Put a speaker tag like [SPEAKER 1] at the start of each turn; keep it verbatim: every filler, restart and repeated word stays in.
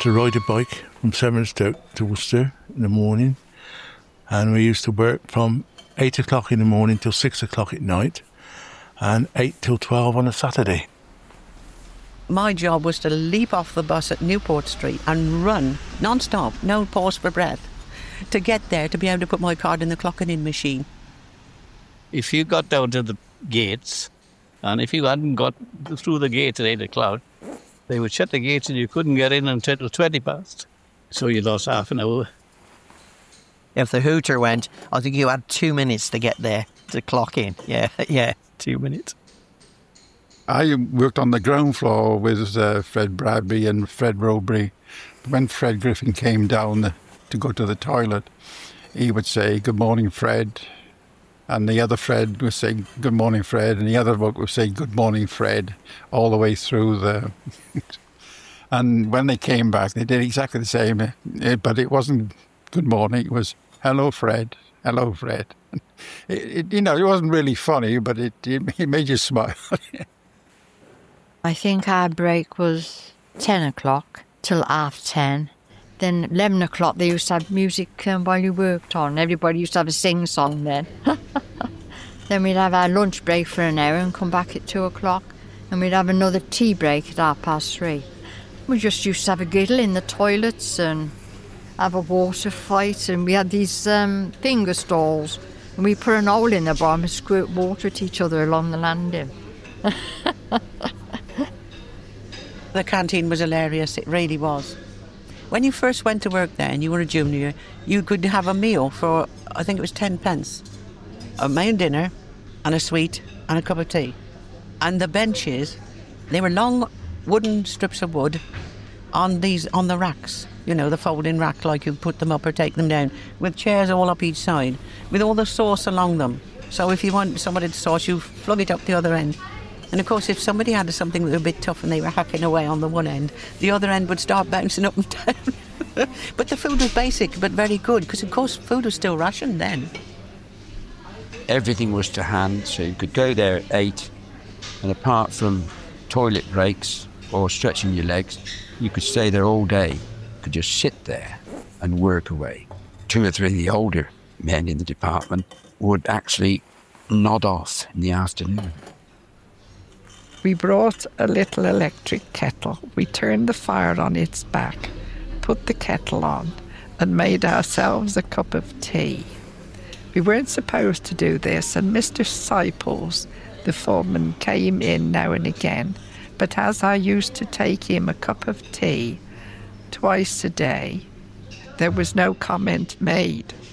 [SPEAKER 1] to ride a bike from Severstoke to Worcester in the morning, and we used to work from eight o'clock in the morning till six o'clock at night, and eight till twelve on a Saturday.
[SPEAKER 2] My job was to leap off the bus at Newport Street and run non-stop, no pause for breath, to get there to be able to put my card in the clocking in machine.
[SPEAKER 3] If you got down to the gates, and if you hadn't got through the gates at eight o'clock, they would shut the gates and you couldn't get in until twenty past. So you lost half an hour.
[SPEAKER 4] If the hooter went, I think you had two minutes to get there, to clock in. Yeah, yeah, two minutes.
[SPEAKER 5] I worked on the ground floor with uh, Fred Bradbury and Fred Rowbury. When Fred Griffin came down to go to the toilet, he would say, "Good morning, Fred." And the other Fred would say, "Good morning, Fred." And the other would say, "Good morning, Fred," all the way through the... And when they came back, they did exactly the same. But it wasn't good morning. It was, "Hello, Fred. Hello, Fred." It, it, you know, it wasn't really funny, but it, it, it made you smile.
[SPEAKER 6] I think our break was ten o'clock till half ten. Then eleven o'clock they used to have music um, while you worked on. Everybody used to have a sing-song then. Then we'd have our lunch break for an hour and come back at two o'clock. And we'd have another tea break at half past three. We just used to have a giddle in the toilets and have a water fight. And we had these um, finger stalls. And we put an hole in the bottom and squirt water at each other along the landing.
[SPEAKER 2] The canteen was hilarious, it really was. When you first went to work there and you were a junior, you could have a meal for, I think it was ten pence. A main dinner and a sweet and a cup of tea. And the benches, they were long wooden strips of wood on these on the racks, you know, the folding rack, like you put them up or take them down, with chairs all up each side, with all the sauce along them. So if you want somebody to sauce, you flung it up the other end. And of course, if somebody had something that was a bit tough and they were hacking away on the one end, the other end would start bouncing up and down. But the food was basic, but very good, because of course food was still rationed then.
[SPEAKER 7] Everything was to hand, so you could go there at eight, and apart from toilet breaks or stretching your legs, you could stay there all day. You could just sit there and work away. Two or three of the older men in the department would actually nod off in the afternoon.
[SPEAKER 8] We brought a little electric kettle. We turned the fire on its back, put the kettle on, and made ourselves a cup of tea. We weren't supposed to do this, and Mister Siples, the foreman, came in now and again, but as I used to take him a cup of tea twice a day, there was no comment made.